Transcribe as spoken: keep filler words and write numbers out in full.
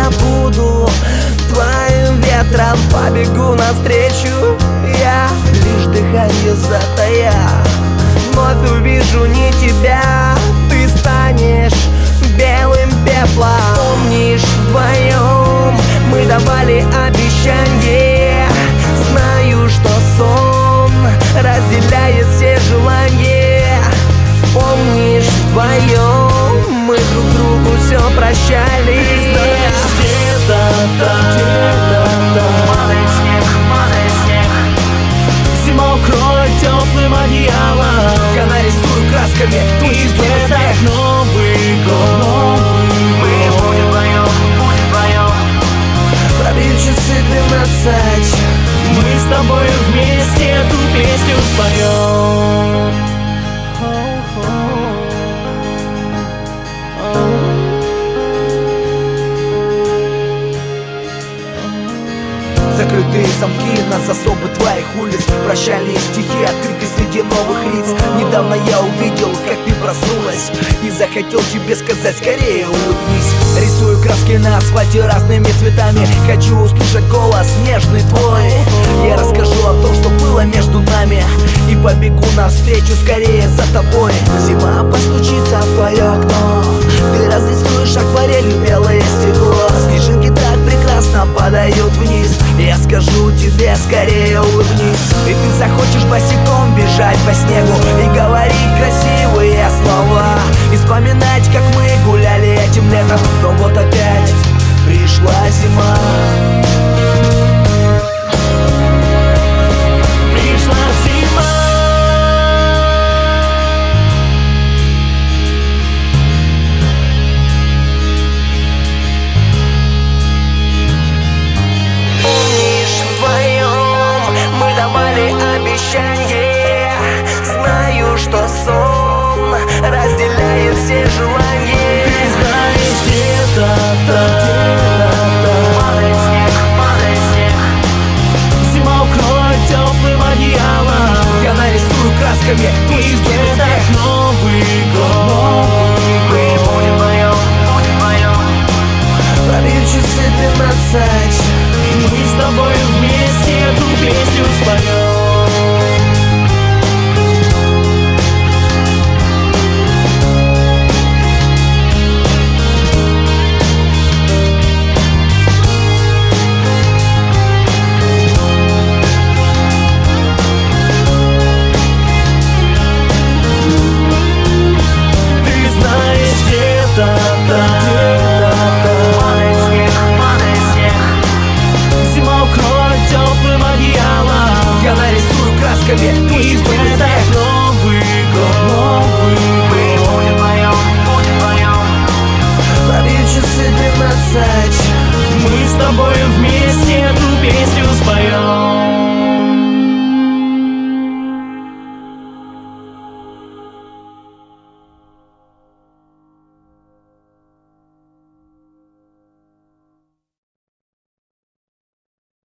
я буду твоим ветром, побегу навстречу я, лишь дыхание затая. Вновь увижу не тебя, ты станешь белым пеплом. Помнишь, вдвоем мы давали обещанье. Знаю, что сон разделяет все желания. Помнишь, вдвоем мы друг другу все прощали. Ты знаешь, где-то там, где-то там падает снег, падает снег. Зима укроет теплым одеялом, я нарисую красками и где-то Новый год. Мы будем вдвоем, будем вдвоем. Пробьют часы двенадцать, мы с тобою вместе эту песню споем. закрытые замки на засобы твоих улиц, прощальные стихи открыты среди новых лиц. Недавно я увидел, как ты проснулась, и захотел тебе сказать: скорее улыбнись. Рисую краски на асфальте разными цветами, хочу услышать голос нежный твой. Я расскажу о том, что было между нами, и побегу навстречу скорее за тобой. Зима постучится в твое окно, ты разрисуешь акварелью белое стекло. Снежинки так прекрасно падают вниз, я скажу тебе: скорее улыбнись. И ты захочешь босиком бежать по снегу и говорить красивые слова, и вспоминать, как мы гуляли этим летом. Но вот опять пришла зима. Пришла зима. Помнишь, вдвоем мы давали обещанье. Знаю, что сон разделяет все желания. Ты знаешь, где-то там, где-то там падает снег, падает снег. Зима укроет теплым одеялом, я нарисую красками и точно где-то Новый год. Мы будем вдвоем, будем вдвоем. пробьют часы двенадцать, Мы с тобой вместе эту песню споем. Ты знаешь, где-то там, где-то там падает снег, падает снег. Зима укроет теплым одеялом, я нарисую красками и точно где-то Новый год. Мы будем вдвоем, будем вдвоем. пробьют часы двенадцать. Мы с тобой вместе эту песню споем.